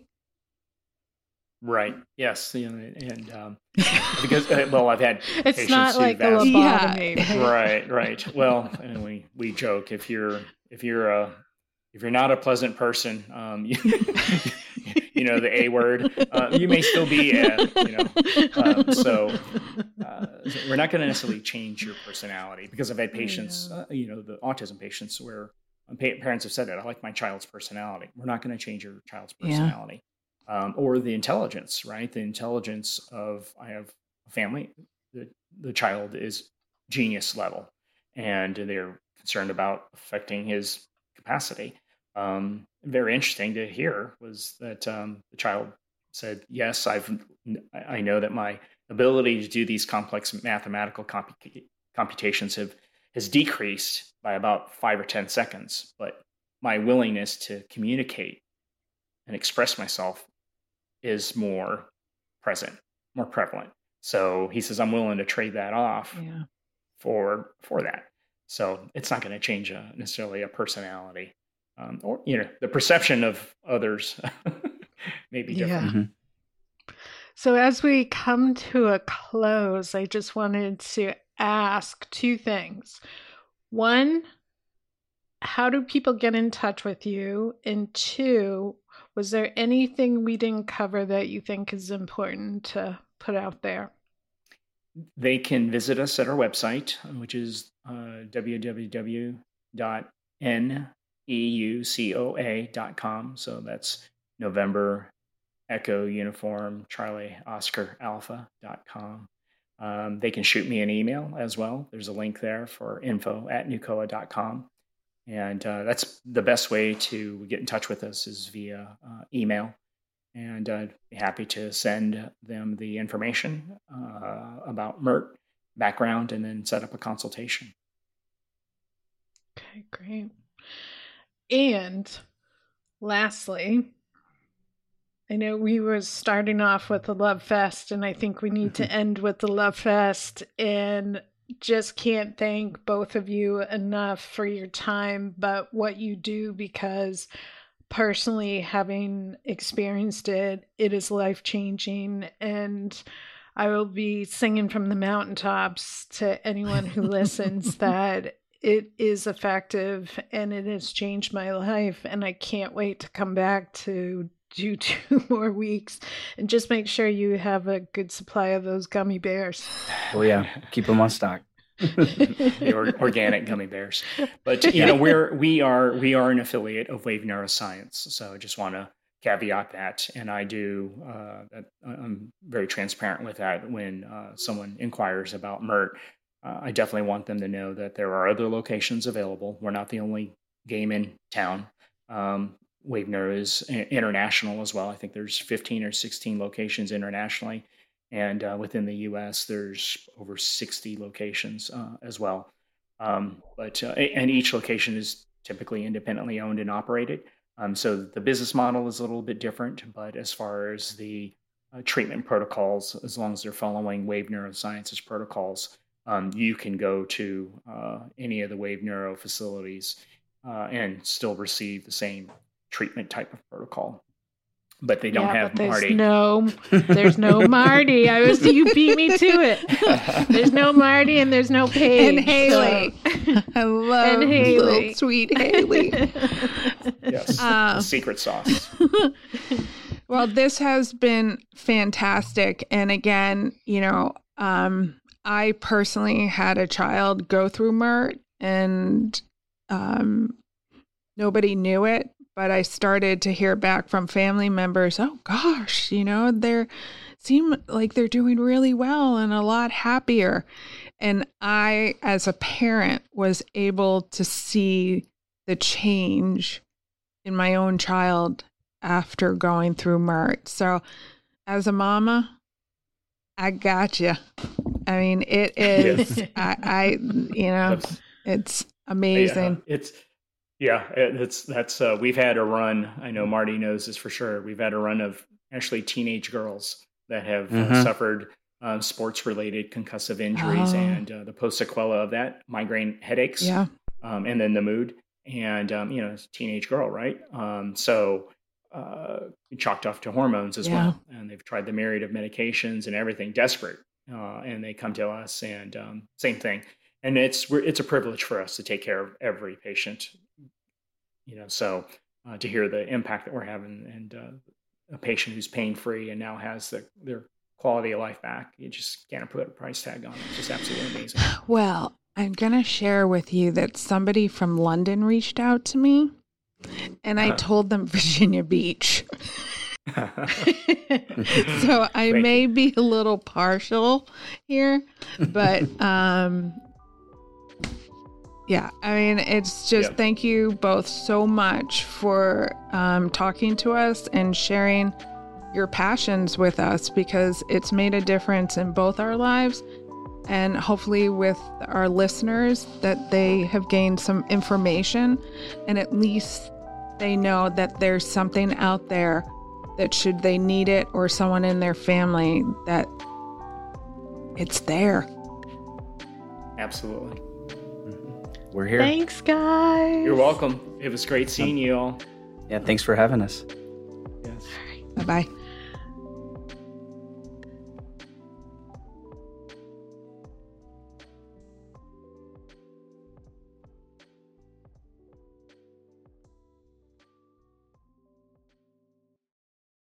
Right. Yes. You know, and um, because uh, well, I've had It's patients not who've like a asked- lobotomy. right? right, right. Well, and we we joke if you're if you're a if you're not a pleasant person, um, you, you know the A word, uh, you may still be a, you know. Um, so uh, we're not going to necessarily change your personality, because I've had patients, Yeah. uh, you know, the autism patients where um, pa- parents have said that I like my child's personality. We're not going to change your child's Yeah. personality. Um, or the intelligence, right? The intelligence of, I have a family, the, the child is genius level, and they're concerned about affecting his capacity. Um, very interesting to hear was that um, the child said, yes, I've, I know that my ability to do these complex mathematical compu- computations have has decreased by about five or ten seconds, but my willingness to communicate and express myself is more present, more prevalent. So he says, I'm willing to trade that off Yeah. for for that. So it's not going to change a, necessarily a personality, um, or you know, the perception of others may be different. Yeah. Mhm. So, as we come to a close, I just wanted to ask two things. One, how do people get in touch with you? And two, was there anything we didn't cover that you think is important to put out there? They can visit us at our website, which is uh, w w w dot n e u coa dot com. So that's November Echo Uniform Charlie Oscar Alpha dot com. Um, they can shoot me an email as well. There's a link there for info at nucoa dot com. And uh, that's the best way to get in touch with us is via uh, email. And I'd be happy to send them the information uh, about M E R T background and then set up a consultation. Okay, great. And lastly, I know we were starting off with the Love Fest, and I think we need to end with the Love Fest. And just can't thank both of you enough for your time, but what you do, because personally, having experienced it, it is life-changing. And I will be singing from the mountaintops to anyone who listens that it is effective and it has changed my life. And I can't wait to come back to do two more weeks and just make sure you have a good supply of those gummy bears. Oh yeah, keep them on stock. The or, organic gummy bears. But you know, we're we are we are an affiliate of Wave Neuroscience, so I just want to caveat that. And I do uh, that, I'm very transparent with that when uh, someone inquires about M E R T. Uh, I definitely want them to know that there are other locations available. We're not the only game in town. Um, Wave Neuro is international as well. I think there's fifteen or sixteen locations internationally. And uh, within the U S, there's over sixty locations uh, as well. Um, but uh, and each location is typically independently owned and operated. Um, so the business model is a little bit different, but as far as the uh, treatment protocols, as long as they're following Wave Neurosciences protocols, um, you can go to uh, any of the Wave Neuro facilities uh, and still receive the same treatment type of protocol. But they don't yeah, have but there's Marty. No, there's no Marty. I was you beat me to it. There's no Marty and there's no Paige. And Haley. So. I love and Haley. little sweet Haley. Yes, Uh, the secret sauce. Well, this has been fantastic. And again, you know, um, I personally had a child go through M E R T and um, nobody knew it. But I started to hear back from family members, oh gosh, you know, they seem like they're doing really well and a lot happier. And I, as a parent, was able to see the change in my own child after going through M E R T. So as a mama, I got you. I mean, it is, Yes. I, I, you know, That's- it's amazing. Yeah, it's yeah, it's that's uh, we've had a run. I know Marty knows this for sure. We've had a run of actually teenage girls that have uh, Mhm. suffered uh, sports-related concussive injuries Oh. and uh, the post sequela of that, migraine headaches, Yeah. um, and then the mood. And um, you know, it's a teenage girl, right? Um, so uh, chalked off to hormones as Yeah. well. And they've tried the myriad of medications and everything, desperate. Uh, and they come to us, and um, same thing. And it's we're, it's a privilege for us to take care of every patient. You know, so uh, to hear the impact that we're having, and uh, a patient who's pain free and now has the, their quality of life back, you just can't put a price tag on it. It's just absolutely amazing. Well, I'm going to share with you that somebody from London reached out to me and I Uh-huh. told them Virginia Beach. Thank So I Thank may be a little partial here, but um, yeah, I mean, it's just Yeah. thank you both so much for um, talking to us and sharing your passions with us, because it's made a difference in both our lives and hopefully with our listeners, that they have gained some information and at least they know that there's something out there that should they need it or someone in their family, that it's there. Absolutely. We're here. Thanks, guys. You're welcome. It was great seeing you all. Yeah, thanks for having us. Yes. Bye-bye.